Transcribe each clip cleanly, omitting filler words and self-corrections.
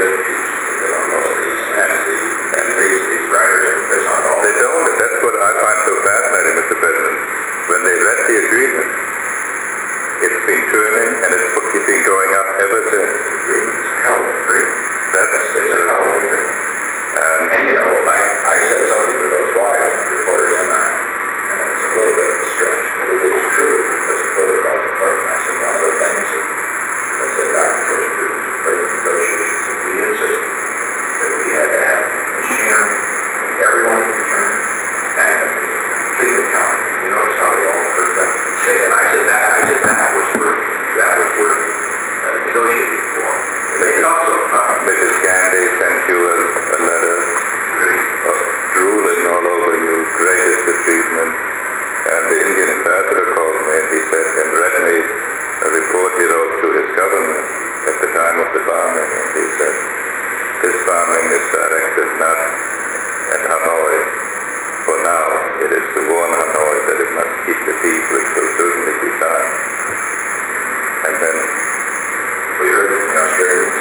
good peace. They don't know these writers, they don't know. They don't, and that's what I find so fascinating, Mr. President. When they read the agreement, it's been turning and it's been going up ever since. Agreement's a hell of an agreement. That's It's a hell of an agreement. And you know, I said something to those wise reporters in that, and it's a little bit of a stretch, but it is true, because the protocol department, I said one of the things that said Dr. Bush was great negotiations, and we insisted that we had to have machinery, everyone returned, and complete accounting. You notice how they all heard that and say, and I said that was worth negotiating for. They could also Mrs. Gandhi sent you a letter drooling all over you, greatest achievement. And the Indian ambassador called me and he said, and read me a report he wrote to his government at the time of the bombing. And he said, this bombing is directed not at Hanoi. For now, it is to warn Hanoi that it must keep the peace, which will certainly be signed. And then we heard from the Australians.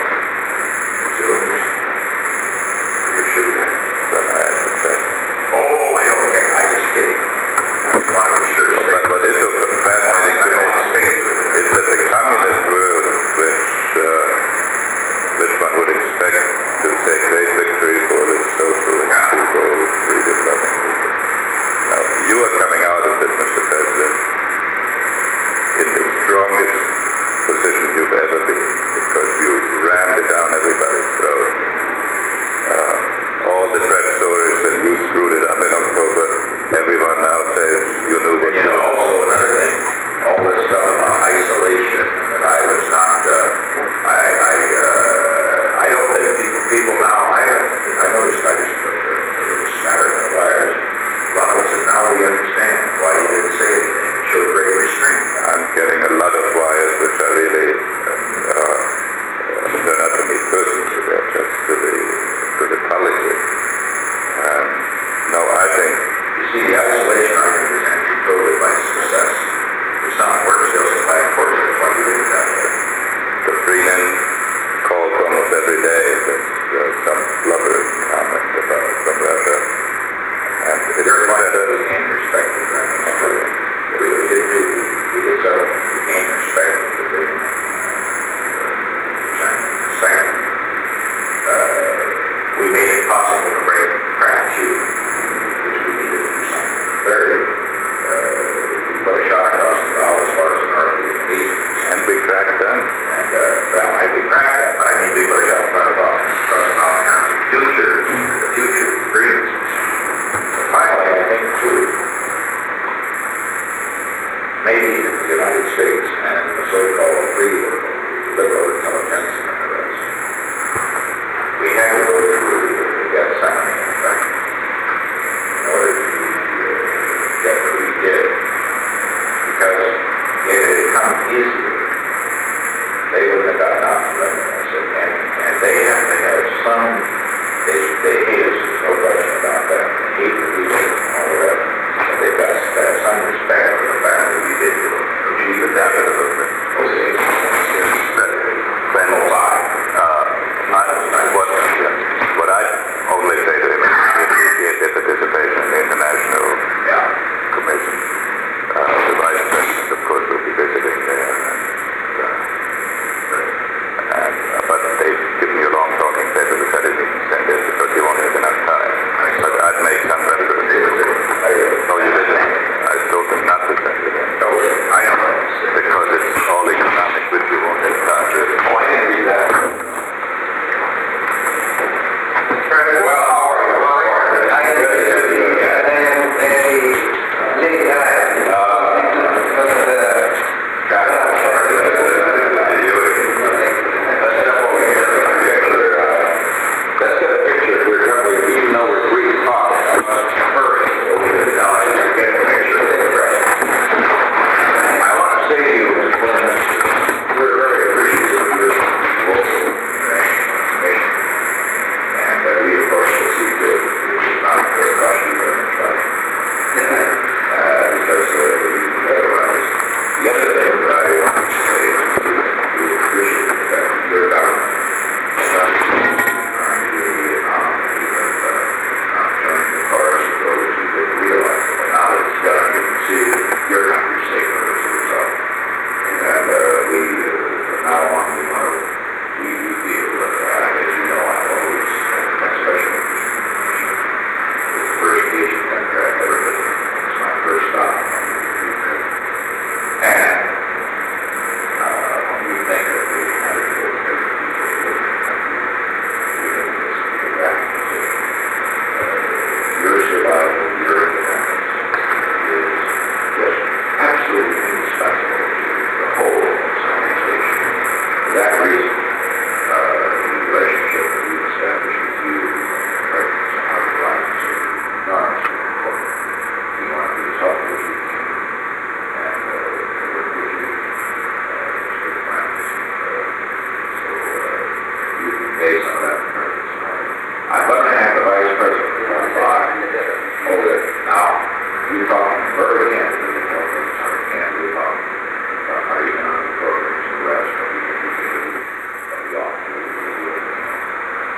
You're shooting. But I have to say, Oh, I don't care. I just kidding. I was sure. but what is so fascinating to me is that the communist world, which one would expect to say great victory for the social and people, free development. Now, you are coming out of this, Mr. President, in the strongest position you've ever been, because you rammed it down everybody's throat. All the threat stories that you screwed it up in October, everyone now says you knew what You know, also another thing, all this stuff about isolation, that I was not, I don't think people now, I noticed I just smattered the wires. Ronald said, now we understand why he didn't say anything. It showed great restraint. I'm getting a lot of wires which are really, they're not to me personally, they're just to the policy. No, I think, You see, the isolation argument is actually totally by success. It's not work skills, it's by importance. That's why we did it that way. the Freeman calls almost every day that some blubbering comment from Russia. And it's Very much better. we gained respect for that. We did so. We gained respect for the second. We made it possible to break crack too, which we needed to do something very, put a shot across the bow as far as the North East. And we cracked them. And that might be cracked, but I mean, we put a shot across the bow in terms of the future agreements. Finally, I think too, maybe the United States and the so-called free world, liberal intelligence and the rest, we had to go through the Gethsemane effect in order to get what we did. Because if it had come easier, they wouldn't have gotten out of it. And they have to have some, they hate us, there's no question about that. They hate the people and all the rest. But they've got to have some respect for the fact that we did achieve it after the movement. Okay. Then what I only say to him is we appreciate their participation in the International Commission. The Vice President, of course, will be visiting there. But they've given you a long talking paper which I didn't even send in because you wanted an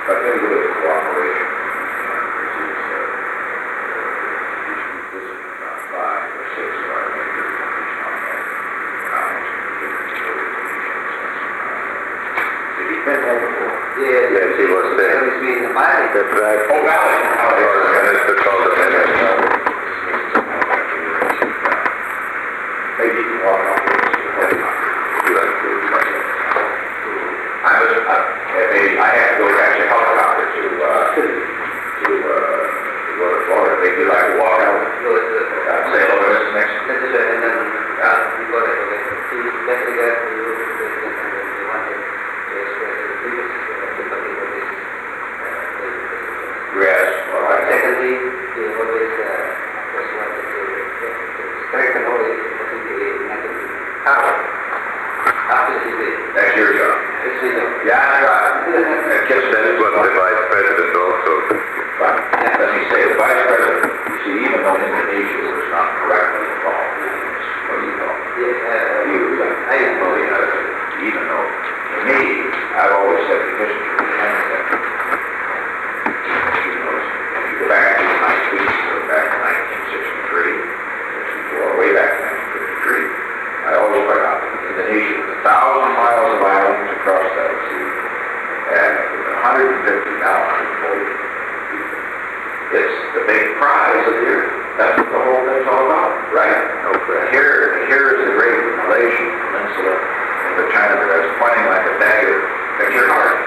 But then with the cooperation, about 5 or 6 of our major did he been there before? Yes, he was there. That's right. Oh, Valley. Minister called him in. Maybe you can walk off with us. Maybe I have to go catch a helicopter to go to Florida. Maybe you'd like to walk out. Say hello to us next. Yes. Well, I think Secondly, he always just wanted to correct the knowledge, particularly negative. how? After he did, That's your job. it's his job. Yeah, that's right. And just That was the vice president also. But, as you say, the vice president, you see, even though Indonesia was not correctly involved, what do you know? I know. Even though, to me, I've always said the history of Canada, you know, if you go back to the 1960s, go back to 1963, way back in 1953, I always point out that Indonesia was 1,000 miles of islands across that sea, and 150 now, 140 people. It's the big prize of the earth. That's what the whole thing's all about, right? Okay. Here is the great Malaysian peninsula in the China River, pointing like a dagger at your heart.